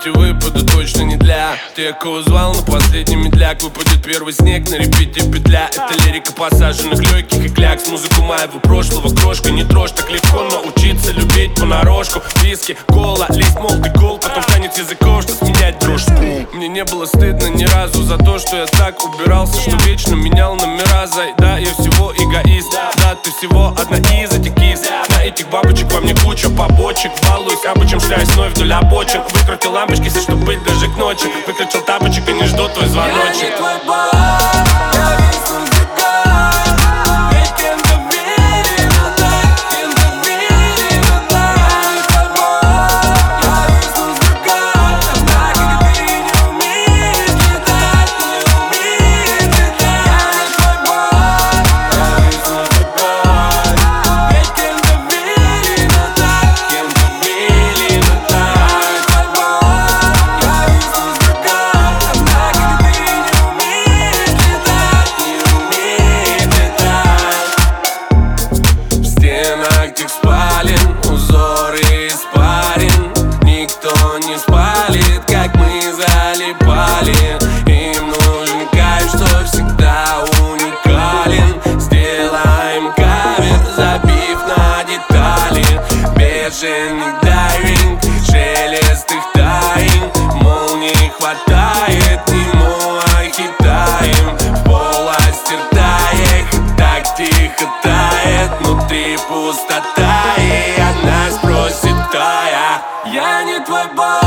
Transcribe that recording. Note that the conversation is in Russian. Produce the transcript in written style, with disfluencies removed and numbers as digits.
Эти выпады точно не для тех, кого звал на последний медляк. Выпадет первый снег, на репите петля. Это лирика посаженных легких и клякс. Музыку моего прошлого крошка не трожь. Так легко научиться любить понарошку. Виски, кола, лист, молотый гол. Потом станет языком, что сменять дрожь. Мне не было стыдно ни разу за то, что я так убирался, что вечно менял номера. Да, я всего эгоист. Да, ты всего одна из этих кис. На этих бабочек во мне куча побочек. Балуюсь обычным, шляюсь вновь вдоль обочин. Выкрутил лампочки, все, чтобы быть даже к ночи. Выключил тапочек и не жду твой звоночек. Я не твой бог, я весь музыкант. Ведь кем-то верил так, кем-то верил так. Я не твой бог, я весь музыкант. Однако ты не умеешь летать, не умеешь летать. Я не твой бог, я весь музыкант. Ведь кем-то верил так, кем-то верил так. Я не твой бог, я весь музыкант. Однако ты не умеешь летать, не умеешь летать. В стенах тех спален узоры испарен. Никто не спалит, как мы залипали. Им нужен кайф, что всегда уникален. Сделаем кавер, забив на детали. Бешеный дайвинг, шелест их тайн. Молний хватает, ему хитаем. В полости ртаек, так тихо тает. Внутри пустота, и она спросит, тая. Я не твой бог.